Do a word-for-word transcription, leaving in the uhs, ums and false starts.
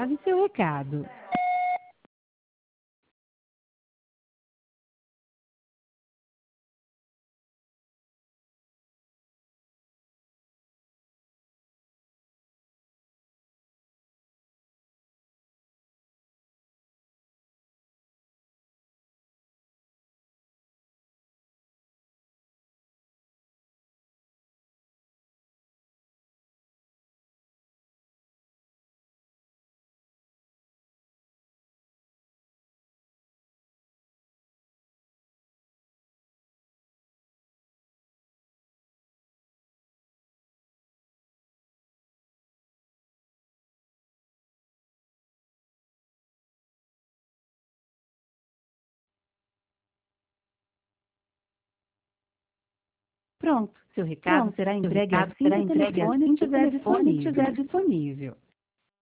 grave seu recado. Pronto, seu recado Pronto, será seu entregue recado assim será que o entregue telefone assim que o estiver telefone disponível. estiver disponível.